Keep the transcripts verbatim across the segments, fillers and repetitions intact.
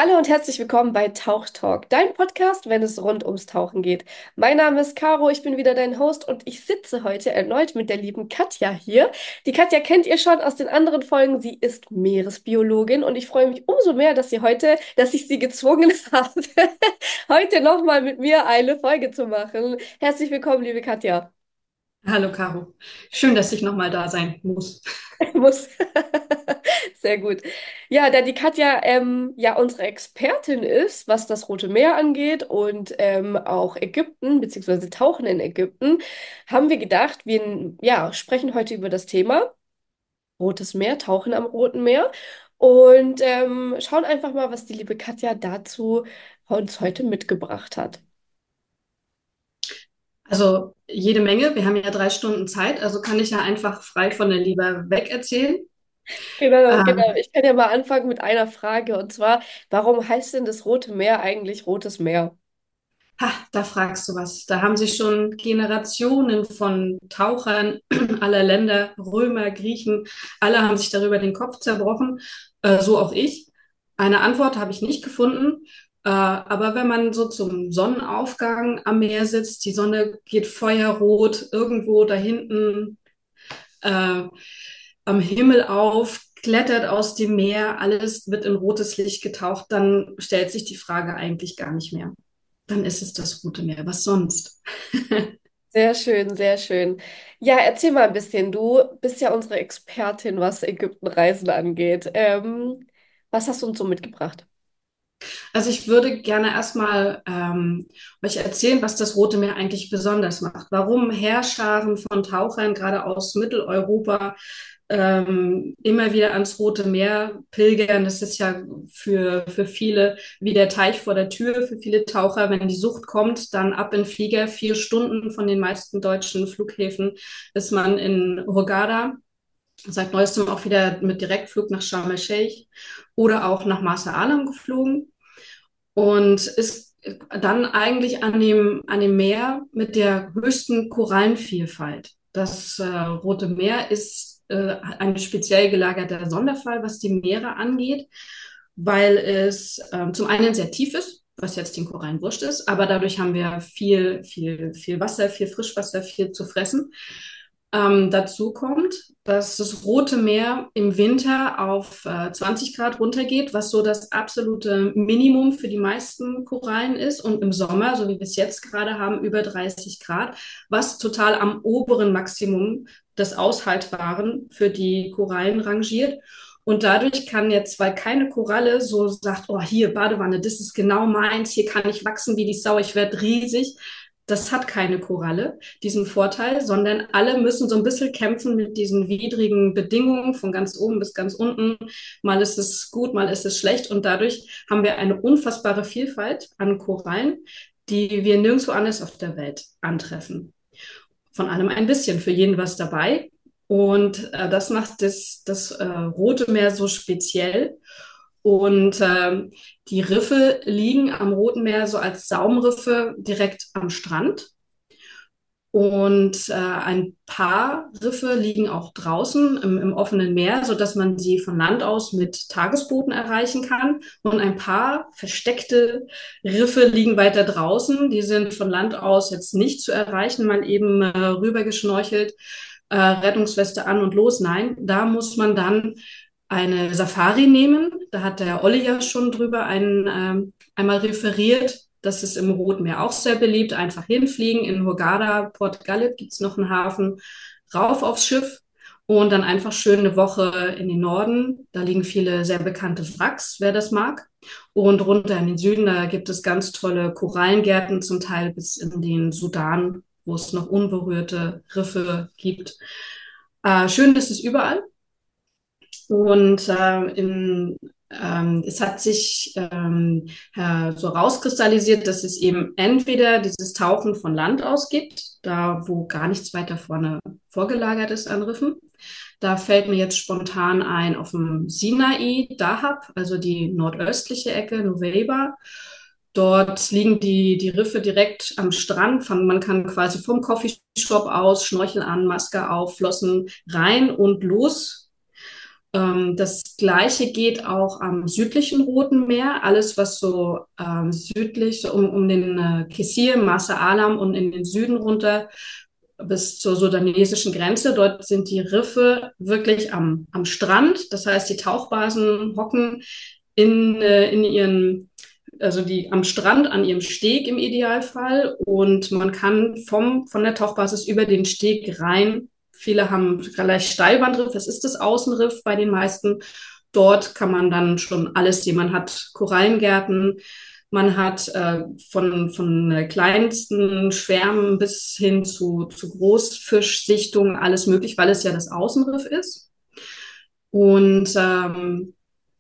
Hallo und herzlich willkommen bei Tauch Talk, dein Podcast, wenn es rund ums Tauchen geht. Mein Name ist Caro, ich bin wieder dein Host und ich sitze heute erneut mit der lieben Katja hier. Die Katja kennt ihr schon aus den anderen Folgen. Sie ist Meeresbiologin und ich freue mich umso mehr, dass sie heute, dass ich sie gezwungen habe, heute nochmal mit mir eine Folge zu machen. Herzlich willkommen, liebe Katja. Hallo Caro. Schön, dass ich nochmal da sein muss. Muss. Sehr gut. Ja, da die Katja ähm, ja unsere Expertin ist, was das Rote Meer angeht und ähm, auch Ägypten, beziehungsweise Tauchen in Ägypten, haben wir gedacht, wir ja, sprechen heute über das Thema Rotes Meer, Tauchen am Roten Meer und ähm, schauen einfach mal, was die liebe Katja dazu uns heute mitgebracht hat. Also jede Menge. Wir haben ja drei Stunden Zeit, also kann ich ja einfach frei von der Leber weg erzählen. Genau, genau. Ähm, Ich kann ja mal anfangen mit einer Frage und zwar, warum heißt denn das Rote Meer eigentlich Rotes Meer? ha, da fragst du was. Da haben sich schon Generationen von Tauchern aller Länder, Römer, Griechen, alle haben sich darüber den Kopf zerbrochen, äh, so auch ich. Eine Antwort habe ich nicht gefunden. Äh, aber wenn man so zum Sonnenaufgang am Meer sitzt, die Sonne geht feuerrot, irgendwo da hinten äh, am Himmel auf, klettert aus dem Meer, alles wird in rotes Licht getaucht, dann stellt sich die Frage eigentlich gar nicht mehr. Dann ist es das Rote Meer. Was sonst? Sehr schön, sehr schön. Ja, erzähl mal ein bisschen. Du bist ja unsere Expertin, was Ägyptenreisen angeht. Ähm, was hast du uns so mitgebracht? Also ich würde gerne erstmal ähm, euch erzählen, was das Rote Meer eigentlich besonders macht. Warum Heerscharen von Tauchern gerade aus Mitteleuropa ähm, immer wieder ans Rote Meer pilgern. Das ist ja für, für viele wie der Teich vor der Tür, für viele Taucher. Wenn die Sucht kommt, dann ab in den Flieger. Vier Stunden von den meisten deutschen Flughäfen ist man in Hurghada. Seit neuestem auch wieder mit Direktflug nach Sharm el-Sheikh oder auch nach Marsa Alam geflogen und ist dann eigentlich an dem, an dem Meer mit der höchsten Korallenvielfalt. Das äh, Rote Meer ist äh, ein speziell gelagerter Sonderfall, was die Meere angeht, weil es äh, zum einen sehr tief ist, was jetzt den Korallen wurscht ist, aber dadurch haben wir viel, viel, viel Wasser, viel Frischwasser, viel zu fressen. Ähm, dazu kommt, dass das Rote Meer im Winter auf äh, zwanzig Grad runtergeht, was so das absolute Minimum für die meisten Korallen ist. Und im Sommer, so wie wir es jetzt gerade haben, über dreißig Grad, was total am oberen Maximum des Aushaltbaren für die Korallen rangiert. Und dadurch kann jetzt, weil keine Koralle so sagt, oh, hier Badewanne, das ist genau meins, hier kann ich wachsen wie die Sau, ich werde riesig, das hat keine Koralle, diesen Vorteil, sondern alle müssen so ein bisschen kämpfen mit diesen widrigen Bedingungen von ganz oben bis ganz unten. Mal ist es gut, mal ist es schlecht. Und dadurch haben wir eine unfassbare Vielfalt an Korallen, die wir nirgendwo anders auf der Welt antreffen. Von allem ein bisschen, für jeden was dabei. Und äh, das macht das, das äh, Rote Meer so speziell. Und ähm, die Riffe liegen am Roten Meer so als Saumriffe direkt am Strand. Und äh, ein paar Riffe liegen auch draußen im, im offenen Meer, sodass man sie von Land aus mit Tagesbooten erreichen kann. Und ein paar versteckte Riffe liegen weiter draußen. Die sind von Land aus jetzt nicht zu erreichen, mal eben äh, rübergeschnorchelt, äh, Rettungsweste an und los. Nein, da muss man dann eine Safari nehmen. Da hat der Olli ja schon drüber ein, ähm, einmal referiert. Das ist im Roten Meer auch sehr beliebt. Einfach hinfliegen. In Hurghada, Port Ghalib gibt es noch einen Hafen. Rauf aufs Schiff und dann einfach schön eine Woche in den Norden. Da liegen viele sehr bekannte Wracks, wer das mag. Und runter in den Süden, da gibt es ganz tolle Korallengärten, zum Teil bis in den Sudan, wo es noch unberührte Riffe gibt. Äh, schön ist es überall. Und äh, in, ähm, es hat sich ähm, äh, so rauskristallisiert, dass es eben entweder dieses Tauchen von Land aus gibt, da wo gar nichts weiter vorne vorgelagert ist an Riffen. Da fällt mir jetzt spontan ein auf dem Sinai, Dahab, also die nordöstliche Ecke, Nuweiba. Dort liegen die, die Riffe direkt am Strand. Man kann quasi vom Coffeeshop aus Schnorchel an, Maske auf, Flossen rein und los Ähm, das Gleiche geht auch am südlichen Roten Meer. Alles, was so ähm, südlich so um, um den äh, Kesir, Marsa Alam und in den Süden runter bis zur sudanesischen Grenze. Dort sind die Riffe wirklich am, am Strand. Das heißt, die Tauchbasen hocken in, äh, in ihren, also die am Strand an ihrem Steg im Idealfall. Und man kann vom, von der Tauchbasis über den Steg rein. Viele haben gleich Steilwandriff, das ist das Außenriff bei den meisten. Dort kann man dann schon alles sehen. Man hat Korallengärten, man hat äh, von, von äh, kleinsten Schwärmen bis hin zu, zu Großfischsichtungen alles möglich, weil es ja das Außenriff ist. Und ähm,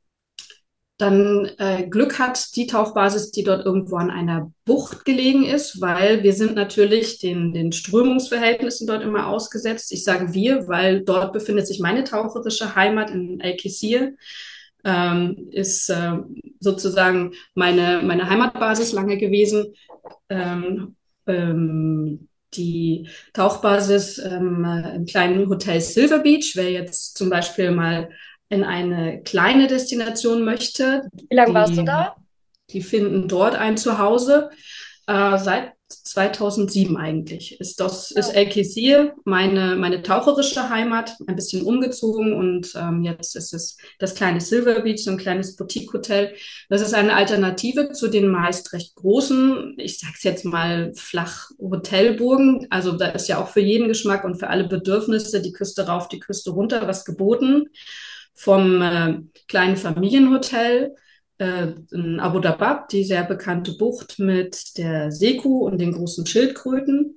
dann äh, Glück hat die Tauchbasis, die dort irgendwo an einer Bucht gelegen ist, weil wir sind natürlich den, den Strömungsverhältnissen dort immer ausgesetzt. Ich sage wir, weil dort befindet sich meine taucherische Heimat in El Quisir, ähm, ist äh, sozusagen meine, meine Heimatbasis lange gewesen. Ähm, ähm, die Tauchbasis ähm, im kleinen Hotel Silver Beach, wer jetzt zum Beispiel mal in eine kleine Destination möchte, Wie lange warst du die, da? die finden dort ein Zuhause. Äh, seit zweitausendsieben eigentlich ist das ist Ja. El Quisir meine meine taucherische Heimat, ein bisschen umgezogen und ähm, jetzt ist es das kleine Silver Beach, so ein kleines Boutique-Hotel. Das ist eine Alternative zu den meist recht großen, ich sag's jetzt mal flach Hotelburgen. Also da ist ja auch für jeden Geschmack und für alle Bedürfnisse die Küste rauf, die Küste runter was geboten. Vom äh, kleinen Familienhotel äh, in Abu Dabab, die sehr bekannte Bucht mit der Seekuh und den großen Schildkröten,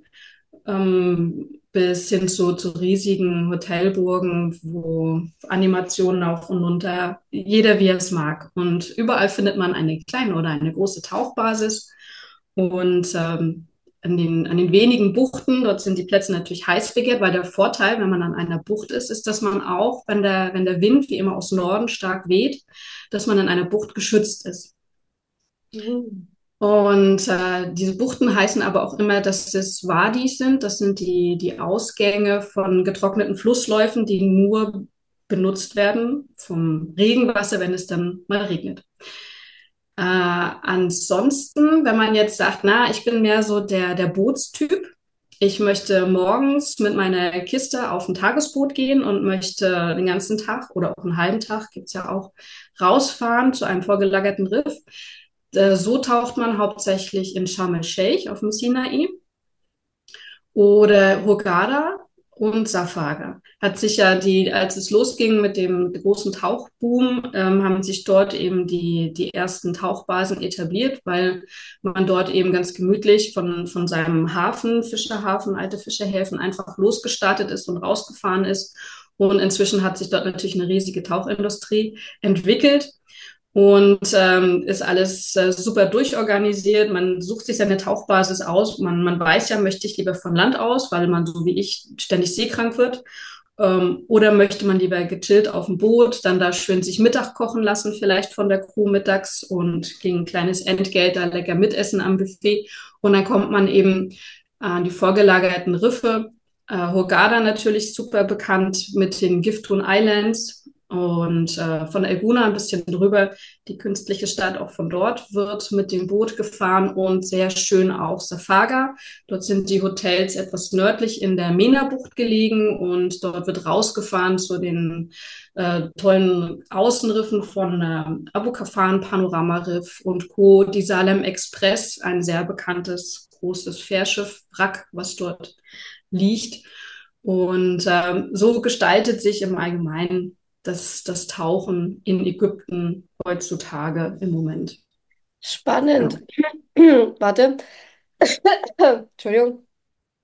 ähm, bis hin zu, zu riesigen Hotelburgen, wo Animationen auf und runter, jeder wie er es mag. Und überall findet man eine kleine oder eine große Tauchbasis. Und ähm, an den, an den wenigen Buchten, dort sind die Plätze natürlich heiß begehrt, weil der Vorteil, wenn man an einer Bucht ist, ist, dass man auch, wenn der, wenn der Wind wie immer aus Norden stark weht, dass man in einer Bucht geschützt ist. Mhm. Und äh, diese Buchten heißen aber auch immer, dass es Wadis sind. Das sind die, die Ausgänge von getrockneten Flussläufen, die nur benutzt werden vom Regenwasser, wenn es dann mal regnet. Äh, ansonsten, wenn man jetzt sagt, na, ich bin mehr so der, der Bootstyp. Ich möchte morgens mit meiner Kiste auf ein Tagesboot gehen und möchte den ganzen Tag oder auch einen halben Tag, gibt's ja auch, rausfahren zu einem vorgelagerten Riff. Äh, So taucht man hauptsächlich in Sharm el-Sheikh auf dem Sinai oder Hurghada und Safaga. Hat sich ja die, als es losging mit dem großen Tauchboom, ähm, haben sich dort eben die, die ersten Tauchbasen etabliert, weil man dort eben ganz gemütlich von, von seinem Hafen, Fischerhafen, alte Fischerhäfen einfach losgestartet ist und rausgefahren ist. Und inzwischen hat sich dort natürlich eine riesige Tauchindustrie entwickelt und ähm, ist alles äh, super durchorganisiert. Man sucht sich seine Tauchbasis aus. Man, man weiß ja, möchte ich lieber von Land aus, weil man so wie ich ständig seekrank wird. Ähm, oder möchte man lieber gechillt auf dem Boot, dann da schön sich Mittag kochen lassen, vielleicht von der Crew mittags und gegen ein kleines Entgelt da lecker mitessen am Buffet. Und dann kommt man eben an die vorgelagerten Riffe. Äh, Hurghada natürlich super bekannt mit den Giftun Islands. Und äh, von Elguna ein bisschen drüber, die künstliche Stadt, auch von dort wird mit dem Boot gefahren und sehr schön auch Safaga. Dort sind die Hotels etwas nördlich in der Mena-Bucht gelegen und dort wird rausgefahren zu den äh, tollen Außenriffen von äh, Abu Kafan, Panoramariff und Co. Die Salem Express, ein sehr bekanntes großes Fährschiff, Wrack, was dort liegt. Und ähm, so gestaltet sich im Allgemeinen das, das Tauchen in Ägypten heutzutage im Moment. Ja. Spannend. Warte. Entschuldigung.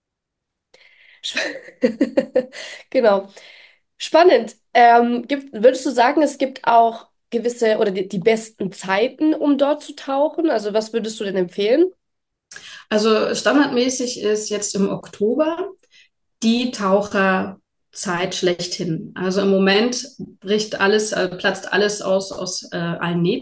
Sp- Genau. Spannend. Ähm, gibt, würdest du sagen, es gibt auch gewisse oder die, die besten Zeiten, um dort zu tauchen? Also was würdest du denn empfehlen? Also standardmäßig ist jetzt im Oktober die Taucherzeit schlechthin. Also im Moment bricht alles, äh, platzt alles aus, aus äh, allen Nähten.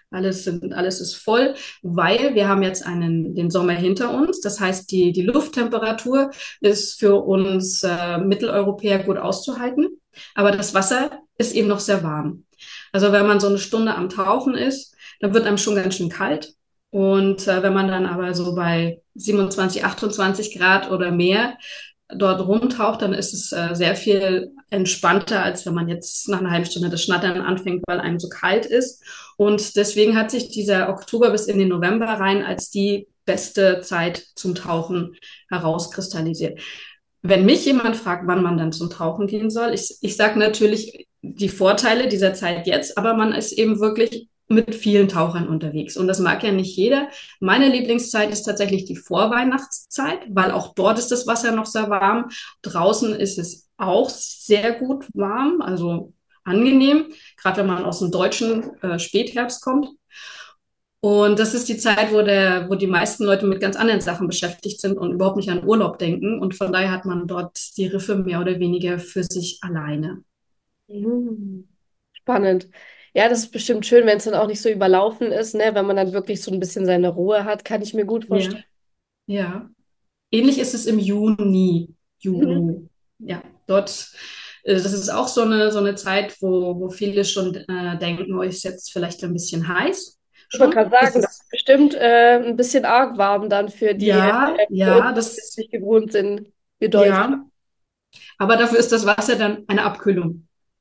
Alles sind, alles ist voll, weil wir haben jetzt einen, den Sommer hinter uns. Das heißt, die, die Lufttemperatur ist für uns äh, Mitteleuropäer gut auszuhalten, aber das Wasser ist eben noch sehr warm. Also wenn man so eine Stunde am Tauchen ist, dann wird einem schon ganz schön kalt. Und äh, wenn man dann aber so bei siebenundzwanzig, achtundzwanzig Grad oder mehr dort rumtaucht, dann ist es äh, sehr viel entspannter, als wenn man jetzt nach einer halben Stunde das Schnattern anfängt, weil einem so kalt ist. Und deswegen hat sich dieser Oktober bis in den November rein als die beste Zeit zum Tauchen herauskristallisiert. Wenn mich jemand fragt, wann man dann zum Tauchen gehen soll, ich, ich sage natürlich die Vorteile dieser Zeit jetzt, aber man ist eben wirklich mit vielen Tauchern unterwegs. Und das mag ja nicht jeder. Meine Lieblingszeit ist tatsächlich die Vorweihnachtszeit, weil auch dort ist das Wasser noch sehr warm. Draußen ist es auch sehr gut warm, also angenehm, gerade wenn man aus dem deutschen äh, Spätherbst kommt. Und das ist die Zeit, wo der, wo die meisten Leute mit ganz anderen Sachen beschäftigt sind und überhaupt nicht an Urlaub denken. Und von daher hat man dort die Riffe mehr oder weniger für sich alleine. Mhm. Spannend. Ja, das ist bestimmt schön, wenn es dann auch nicht so überlaufen ist, ne? Wenn man dann wirklich so ein bisschen seine Ruhe hat, kann ich mir gut Ja, vorstellen. ja. Ähnlich ist es im Juni, Mhm. Juni. Ja, dort, äh, das ist auch so eine, so eine Zeit, wo, wo viele schon äh, denken, oh, ist jetzt vielleicht ein bisschen heiß. Ich wollte Schon gerade ist sagen, das es. ist bestimmt äh, ein bisschen arg warm dann für die, äh, Ja, für uns, ja, die es das, nicht gewohnt sind, wir Deutsche. ja. Aber dafür ist das Wasser dann eine Abkühlung.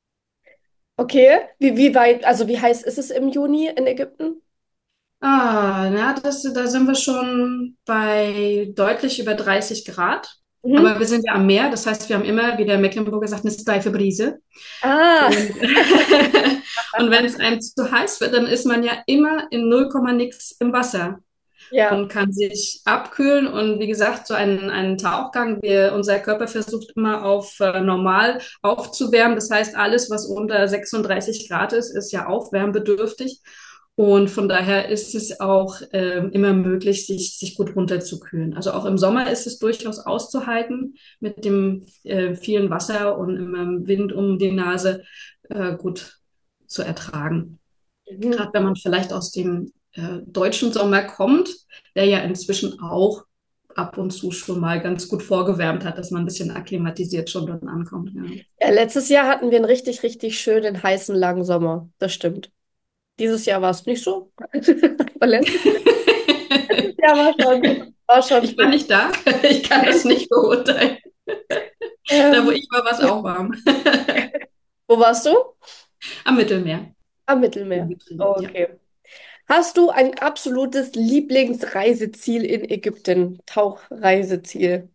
Okay, wie, wie weit, also wie heiß ist es im Juni in Ägypten? Ah, na, das, da sind wir schon bei deutlich über dreißig Grad. Mhm. Aber wir sind ja am Meer, das heißt, wir haben immer, wie der Mecklenburger sagt, eine steife Brise. Ah, Und, und wenn es einem zu heiß wird, dann ist man ja immer in null Komma nix im Wasser ja. und kann sich abkühlen. Und wie gesagt, so einen, einen Tauchgang, wir, unser Körper versucht immer auf äh, normal aufzuwärmen. Das heißt, alles, was unter sechsunddreißig Grad ist, ist ja aufwärmbedürftig. Und von daher ist es auch ähm, immer möglich, sich, sich gut runterzukühlen. Also auch im Sommer ist es durchaus auszuhalten mit dem äh, vielen Wasser und im Wind um die Nase äh, gut zu ertragen. Mhm. Gerade wenn man vielleicht aus dem äh, deutschen Sommer kommt, der ja inzwischen auch ab und zu schon mal ganz gut vorgewärmt hat, dass man ein bisschen akklimatisiert schon dort ankommt. Ja. Ja, letztes Jahr hatten wir einen richtig, richtig schönen, heißen, langen Sommer. Das stimmt. Dieses Jahr war es nicht so. Aber letztes, letztes Jahr war schon, war schon Ich war schön. nicht da, ich kann das nicht beurteilen. Da, wo Ähm, ich war, war es auch warm. wo warst du? Am Mittelmeer. Am Mittelmeer. Ja. Okay. Hast du ein absolutes Lieblingsreiseziel in Ägypten? Tauchreiseziel?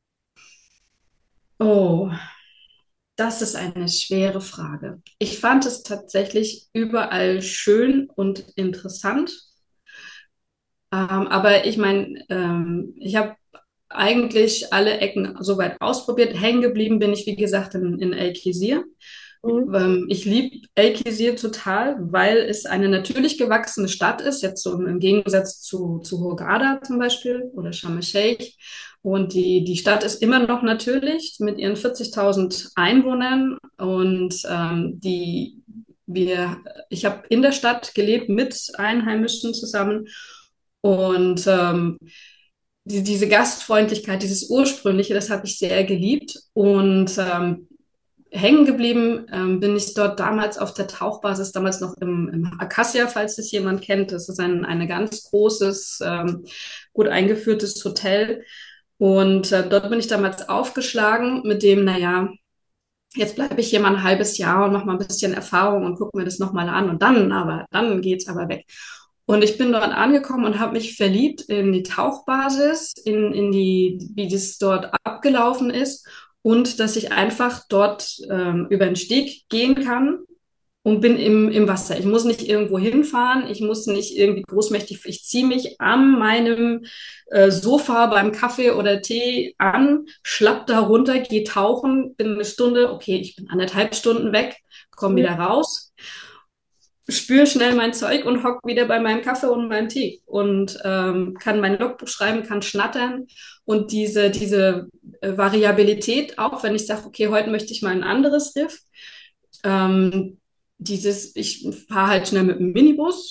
Oh, das ist eine schwere Frage. Ich fand es tatsächlich überall schön und interessant. Ähm, aber ich meine, ähm, ich habe eigentlich alle Ecken soweit ausprobiert. Hängen geblieben bin ich, wie gesagt, in, in El Kisir. Mhm. Ähm, ich liebe El Kisir total, weil es eine natürlich gewachsene Stadt ist, jetzt so im Gegensatz zu, zu Hurghada zum Beispiel oder Sharm el-Sheikh. Und die, die Stadt ist immer noch natürlich mit ihren vierzigtausend Einwohnern und ähm, die wir, ich habe in der Stadt gelebt mit Einheimischen zusammen und ähm, die, diese Gastfreundlichkeit, dieses Ursprüngliche, das habe ich sehr geliebt. Und ähm, hängen geblieben ähm, bin ich dort damals auf der Tauchbasis, damals noch im, im Acacia, falls das jemand kennt. Das ist ein, ein ganz großes, ähm, gut eingeführtes Hotel. Und äh, dort bin ich damals aufgeschlagen mit dem, naja, jetzt bleibe ich hier mal ein halbes Jahr und mache mal ein bisschen Erfahrung und gucke mir das nochmal an. Und dann aber, dann geht's aber weg. Und ich bin dort angekommen und habe mich verliebt in die Tauchbasis, in, in die, wie das dort abgelaufen ist und dass ich einfach dort ähm, über den Steg gehen kann und bin im, im Wasser. Ich muss nicht irgendwo hinfahren, ich muss nicht irgendwie großmächtig, ich ziehe mich an meinem äh, Sofa beim Kaffee oder Tee an, schlapp da runter, gehe tauchen, bin eine Stunde, okay, ich bin anderthalb Stunden weg, komme wieder raus, spüre schnell mein Zeug und hock wieder bei meinem Kaffee und meinem Tee und ähm, kann mein Logbuch schreiben, kann schnattern und diese, diese äh, Variabilität, auch wenn ich sage, okay, heute möchte ich mal ein anderes Riff, ähm, dieses, ich fahre halt schnell mit dem Minibus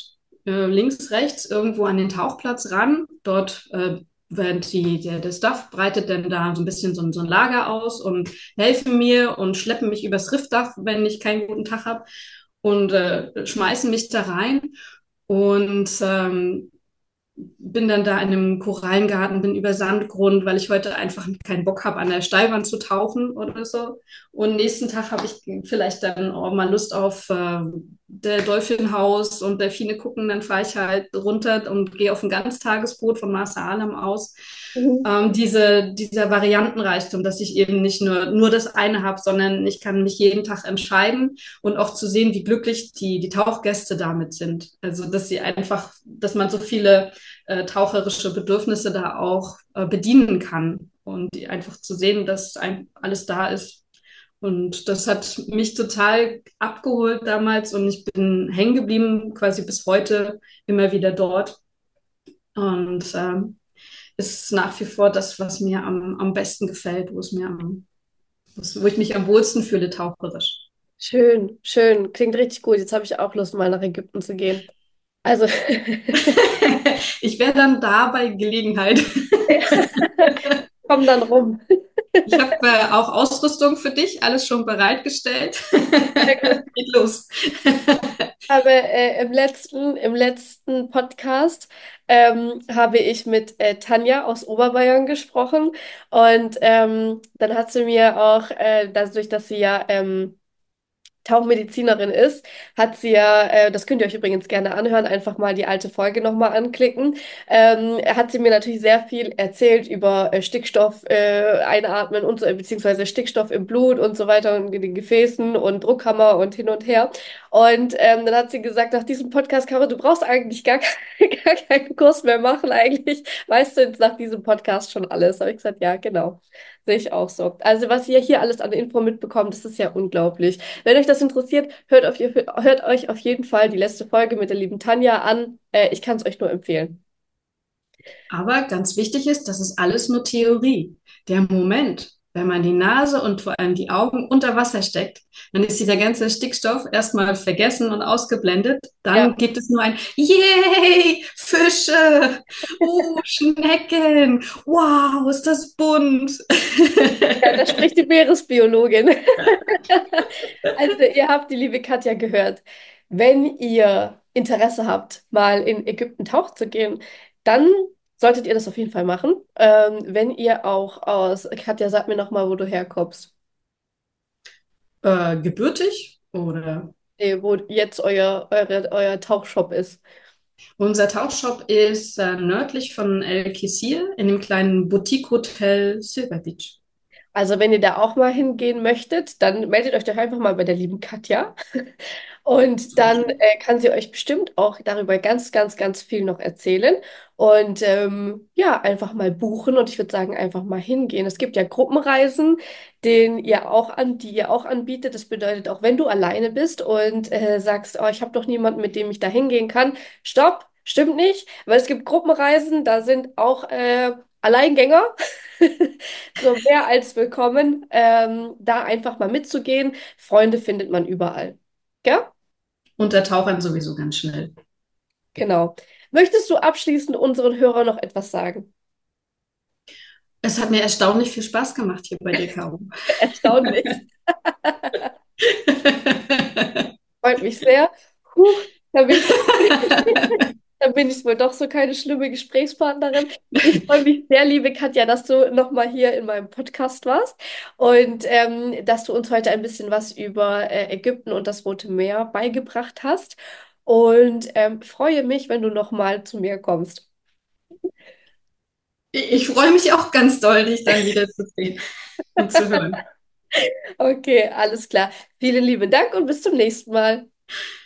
äh, links, rechts irgendwo an den Tauchplatz ran. Dort äh, wird die, der, der Staff breitet dann da so ein bisschen so, ein- so ein Lager aus und helfen mir und schleppen mich übers Riffdach, wenn ich keinen guten Tag habe und äh, schmeißen mich da rein. Und ähm, bin dann da in einem Korallengarten, bin über Sandgrund, weil ich heute einfach keinen Bock habe, an der Steilwand zu tauchen oder so. Und nächsten Tag habe ich vielleicht dann auch mal Lust auf äh, der Dolphinhaus und Delfine gucken. Dann fahre ich halt runter und gehe auf ein Ganztagesboot von Marsa Alam aus. Mhm. Ähm, diese, dieser Variantenreichtum, dass ich eben nicht nur, nur das eine habe, sondern ich kann mich jeden Tag entscheiden und auch zu sehen, wie glücklich die, die Tauchgäste damit sind. Also, dass sie einfach, dass man so viele äh, taucherische Bedürfnisse da auch äh, bedienen kann und die einfach zu sehen, dass ein, alles da ist. Und das hat mich total abgeholt damals und ich bin hängen geblieben, quasi bis heute immer wieder dort. Und ähm, ist nach wie vor das, was mir am, am besten gefällt, wo es mir am, wo ich mich am wohlsten fühle, taucherisch. Schön, schön. Klingt richtig gut. Jetzt habe ich auch Lust, mal nach Ägypten zu gehen. Also, Ich wäre dann da bei Gelegenheit. komm dann rum. Ich habe äh, auch Ausrüstung für dich, alles schon bereitgestellt. Sehr gut. Geht los. habe äh, im letzten, im letzten Podcast ähm, habe ich mit äh, Tanja aus Oberbayern gesprochen und ähm, dann hat sie mir auch, äh, dadurch, dass sie ja ähm, Tauchmedizinerin ist, hat sie ja, äh, das könnt ihr euch übrigens gerne anhören, einfach mal die alte Folge nochmal anklicken, ähm, hat sie mir natürlich sehr viel erzählt über äh, Stickstoff äh, einatmen und so, äh, beziehungsweise Stickstoff im Blut und so weiter und in den Gefäßen und Druckkammer und hin und her. Und ähm, dann hat sie gesagt, nach diesem Podcast, Caro, du brauchst eigentlich gar, gar keinen Kurs mehr machen, eigentlich weißt du jetzt nach diesem Podcast schon alles. Habe ich gesagt, ja, genau. Sehe ich auch so. Also was ihr hier alles an Info mitbekommt, das ist ja unglaublich. Wenn euch das interessiert, hört, auf, hört euch auf jeden Fall die letzte Folge mit der lieben Tanja an. Äh, ich kann es euch nur empfehlen. Aber ganz wichtig ist, das ist alles nur Theorie. Der Moment, wenn man die Nase und vor allem die Augen unter Wasser steckt, dann ist dieser ganze Stickstoff erstmal vergessen und ausgeblendet. Dann Ja, gibt es nur ein Yay, Fische, oh, Schnecken, wow, ist das bunt. ja, da spricht die Meeresbiologin. Also, ihr habt die liebe Katja gehört. Wenn ihr Interesse habt, mal in Ägypten tauchen zu gehen, dann solltet ihr das auf jeden Fall machen. Ähm, wenn ihr auch aus, Katja, sag mir nochmal, wo du herkommst. Äh, gebürtig oder? Nee, wo jetzt euer, eure, euer Tauchshop ist. Unser Tauchshop ist äh, nördlich von El Quisir in dem kleinen Boutique-Hotel Silver Beach. Also, wenn ihr da auch mal hingehen möchtet, dann meldet euch doch einfach mal bei der lieben Katja. Und dann äh, kann sie euch bestimmt auch darüber ganz, ganz, ganz viel noch erzählen. Und ähm, ja, einfach mal buchen und ich würde sagen, einfach mal hingehen. Es gibt ja Gruppenreisen, den ihr auch an, die ihr auch anbietet. Das bedeutet, auch wenn du alleine bist und äh, sagst, oh, ich habe doch niemanden, mit dem ich da hingehen kann, stopp, stimmt nicht, weil es gibt Gruppenreisen, da sind auch äh, Alleingänger. So mehr als willkommen, ähm, da einfach mal mitzugehen. Freunde findet man überall. Ja? Unter Tauchern sowieso ganz schnell. Genau. Möchtest du abschließend unseren Hörern noch etwas sagen? Es hat mir erstaunlich viel Spaß gemacht hier bei dir, Caro. Erstaunlich. Freut mich sehr. Puh, da bin ich, da bin ich wohl doch so keine schlimme Gesprächspartnerin. Ich freue mich sehr, liebe Katja, dass du nochmal hier in meinem Podcast warst und ähm, dass du uns heute ein bisschen was über äh, Ägypten und das Rote Meer beigebracht hast. Und ähm, freue mich, wenn du nochmal zu mir kommst. Ich freue mich auch ganz doll, dich dann wieder zu sehen und zu hören. Okay, alles klar. Vielen lieben Dank und bis zum nächsten Mal.